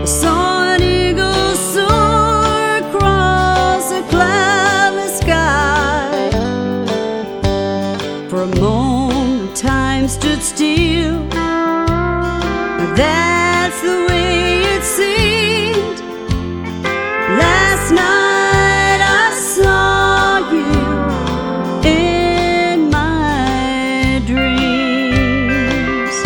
I saw an eagle soar across a cloudless sky. For a moment time stood still, but that's the way it seemed. Last night I saw you in my dreams.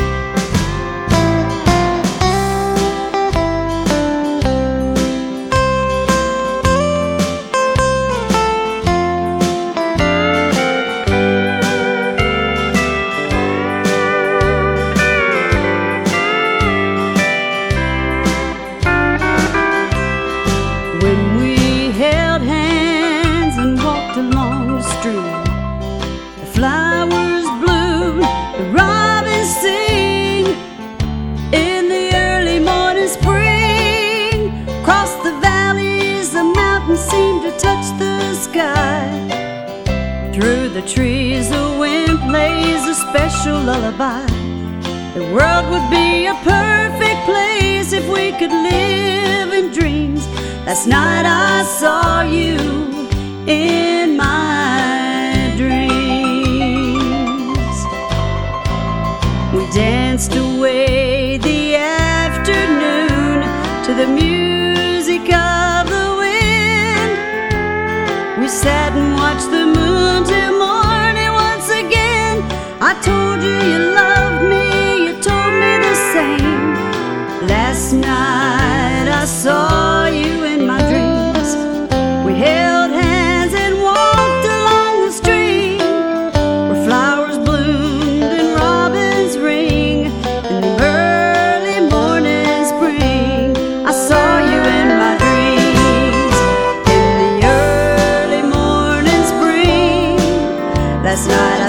When we held hands and walked along the street, the flowers bloom, the robins sing. In the early morning spring, across the valleys, the mountains seem to touch the sky. Through the trees, the wind plays a special lullaby. The world would be a perfect place if we could live in dreams. Last night I saw you in my dreams. We danced away the afternoon to the music of the wind. We sat and watched the moon till morning once again. I told you you loved me, you told me the same. Last night I saw you in my dreams. We held hands and walked along the stream where flowers bloomed and robins ring. In the early morning spring, I saw you in my dreams. In the early morning spring, last night